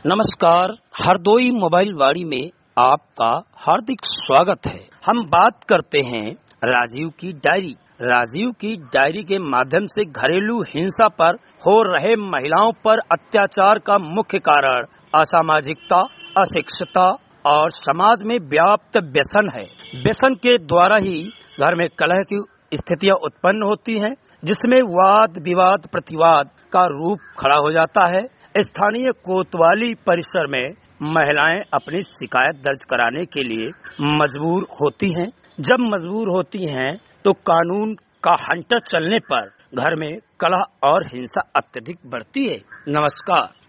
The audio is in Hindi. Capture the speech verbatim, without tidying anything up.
नमस्कार, हरदोई मोबाइल वाड़ी में आपका हार्दिक स्वागत है। हम बात करते हैं राजीव की डायरी। राजीव की डायरी के माध्यम से घरेलू हिंसा पर हो रहे महिलाओं पर अत्याचार का मुख्य कारण असामाजिकता, अशिक्षितता और समाज में व्याप्त व्यसन है। व्यसन के द्वारा ही घर में कलह की स्थितियां उत्पन्न होती हैं, जिसमें वाद विवाद प्रतिवाद का रूप खड़ा हो जाता है। स्थानीय कोतवाली परिसर में महिलाएं अपनी शिकायत दर्ज कराने के लिए मजबूर होती हैं। जब मजबूर होती हैं तो कानून का हंटर चलने पर घर में कलह और हिंसा अत्यधिक बढ़ती है। नमस्कार।